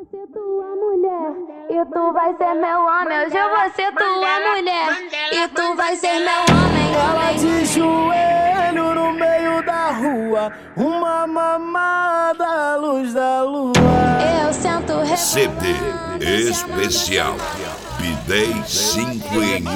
ser tua mulher e tu vai ser meu homem. Hoje eu vou ser tua mulher e tu vai ser meu homem. Ela de joelho no meio da rua, uma mamada à luz da lua. Eu sento CD especial Bidei 5 em 1.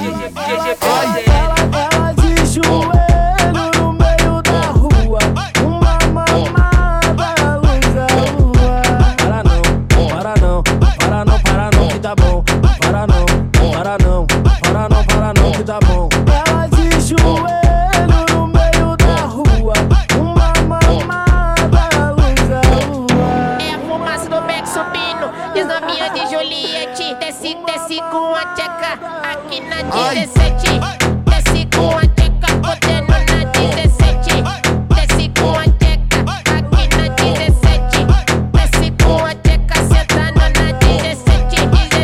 Ela de joelho no meio da rua, uma mamada à luz da lua. Para não, para não, para não, para não que tá bom. Para não, para não, para não, para não que tá bom. Ela de joelho no meio da rua, uma mamada à luz da lua. É a fumaça do beck subindo, e as novinhas de Juliette. Desce, desce com a tcheca aqui na 17. Desce com a tcheca, botando na 17. Desce com a tcheca aqui na 17. Desce com a tcheca, sentando na 17.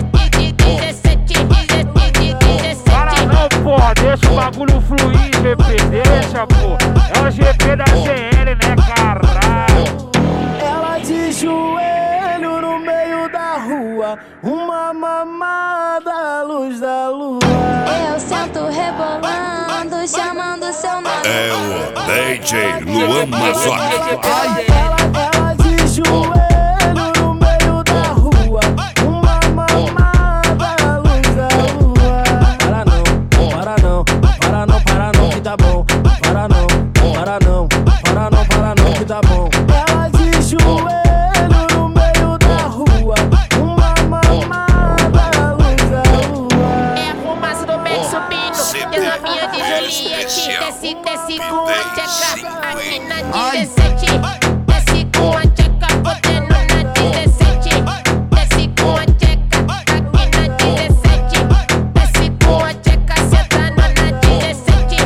17. Para não, porra, deixa o bagulho fluir, GP, deixa, pô. É o GP da CL, né, caralho? Ela de joelho no meio da rua, uma mamada à luz da lua. Eu sento rebolando, chamando seu nome. É o DJ Luan Mazotti. Ela de joelho no meio da rua, uma mamada à luz da lua. Para não, para não, para não, para não que tá bom. Para não, para não, para não, para não que tá bom. Ela de joelho no meio da rua, uma mamada à luz da lua. É a fumaça do beck subindo, e as novinhas de Juliette. Desce, desce com a tcheca aqui na 17. Desce com a tcheca, botando na 17. Desce com a tcheca aqui na 17. Desce com a tcheca, sentando na 17.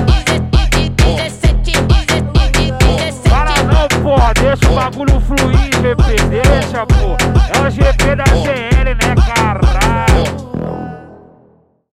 17. Para não, porra, deixa o bagulho fluir, GP, deixa, pô. É o GP da CL.